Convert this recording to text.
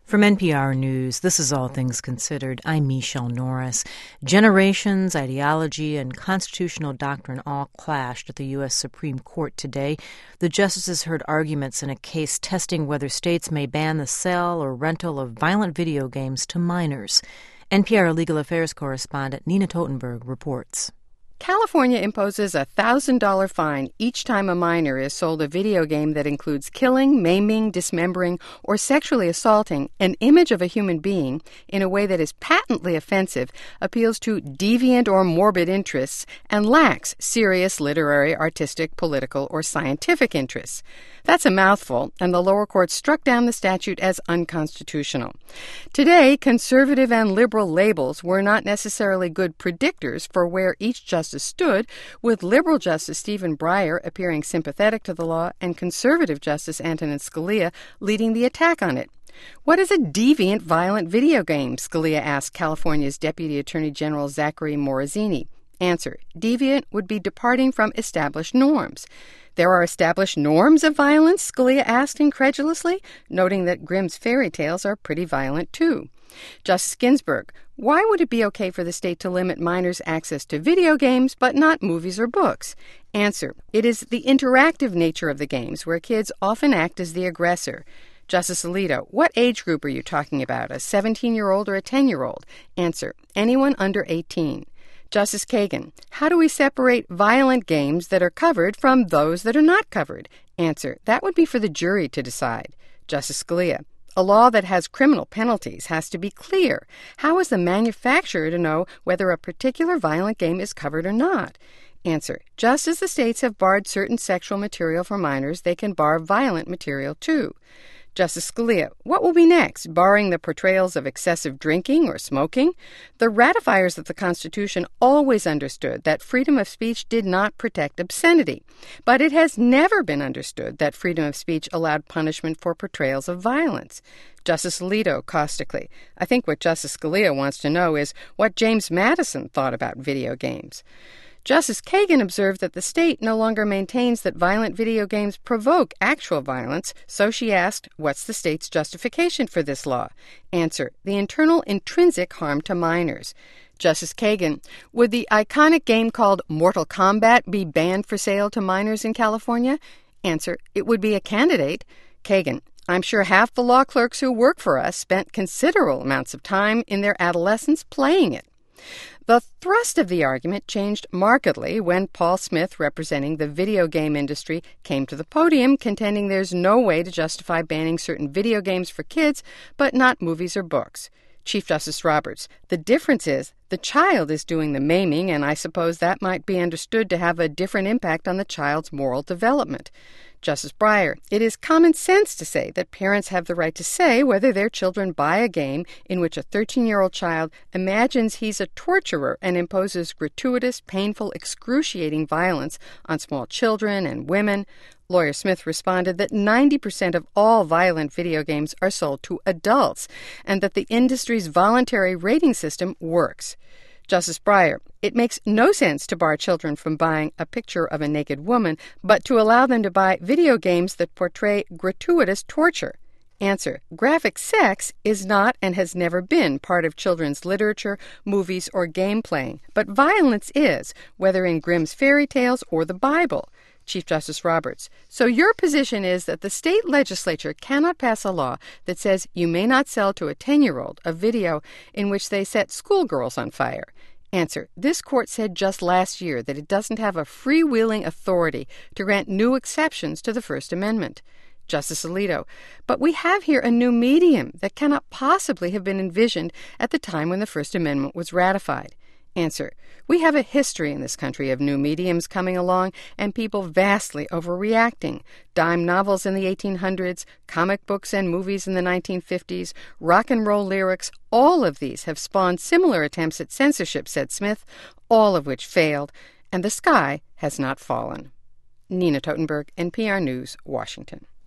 From NPR News, this is All Things Considered. I'm Michelle Norris. Generations, ideology, and constitutional doctrine all clashed at the U.S. Supreme Court today. The justices heard arguments in a case testing whether states may ban the sale or rental of violent video games to minors. NPR legal affairs correspondent Nina Totenberg reports. California imposes a $1,000 fine each time a minor is sold a video game that includes killing, maiming, dismembering, or sexually assaulting an image of a human being in a way that is patently offensive, appeals to deviant or morbid interests, and lacks serious literary, artistic, political, or scientific interests. That's a mouthful, and the lower court struck down the statute as unconstitutional. Today, conservative and liberal labels were not necessarily good predictors for where each justice stood, with liberal Justice Stephen Breyer appearing sympathetic to the law and conservative Justice Antonin Scalia leading the attack on it. What is a deviant, violent video game? Scalia asked California's Deputy Attorney General Zachary Morrazzini. Answer: deviant would be departing from established norms. There are established norms of violence? Scalia asked incredulously, noting that Grimm's fairy tales are pretty violent too. Justice Ginsburg: why would it be okay for the state to limit minors' access to video games but not movies or books? Answer: it is the interactive nature of the games where kids often act as the aggressor. Justice Alito: what age group are you talking about, a 17-year-old or a 10-year-old? Answer: anyone under 18. Justice Kagan: how do we separate violent games that are covered from those that are not covered? Answer: that would be for the jury to decide. Justice Scalia: a law that has criminal penalties has to be clear. How is the manufacturer to know whether a particular violent game is covered or not? Answer: just as the states have barred certain sexual material for minors, they can bar violent material too. Justice Scalia: what will be next, barring the portrayals of excessive drinking or smoking? The ratifiers of the Constitution always understood that freedom of speech did not protect obscenity, but it has never been understood that freedom of speech allowed punishment for portrayals of violence. Justice Alito caustically: I think what Justice Scalia wants to know is what James Madison thought about video games. Justice Kagan observed that the state no longer maintains that violent video games provoke actual violence, so she asked, what's the state's justification for this law? Answer: the internal intrinsic harm to minors. Justice Kagan: would the iconic game called Mortal Kombat be banned for sale to minors in California? Answer: it would be a candidate. Kagan: I'm sure half the law clerks who work for us spent considerable amounts of time in their adolescence playing it. The thrust of the argument changed markedly when Paul Smith, representing the video game industry, came to the podium contending there's no way to justify banning certain video games for kids, but not movies or books. Chief Justice Roberts: the difference is the child is doing the maiming, and I suppose that might be understood to have a different impact on the child's moral development. Justice Breyer: it is common sense to say that parents have the right to say whether their children buy a game in which a 13-year-old child imagines he's a torturer and imposes gratuitous, painful, excruciating violence on small children and women. Lawyer Smith responded that 90% of all violent video games are sold to adults and that the industry's voluntary rating system works. Justice Breyer: it makes no sense to bar children from buying a picture of a naked woman, but to allow them to buy video games that portray gratuitous torture. Answer: graphic sex is not and has never been part of children's literature, movies, or game playing, but violence is, whether in Grimm's fairy tales or the Bible. Chief Justice Roberts: so your position is that the state legislature cannot pass a law that says you may not sell to a 10-year-old a video in which they set schoolgirls on fire. Answer: this court said just last year that it doesn't have a freewheeling authority to grant new exceptions to the First Amendment. Justice Alito: but we have here a new medium that cannot possibly have been envisioned at the time when the First Amendment was ratified. Answer: we have a history in this country of new mediums coming along and people vastly overreacting. Dime novels in the 1800s, comic books and movies in the 1950s, rock and roll lyrics, all of these have spawned similar attempts at censorship, said Smith, all of which failed, and the sky has not fallen. Nina Totenberg, NPR News, Washington.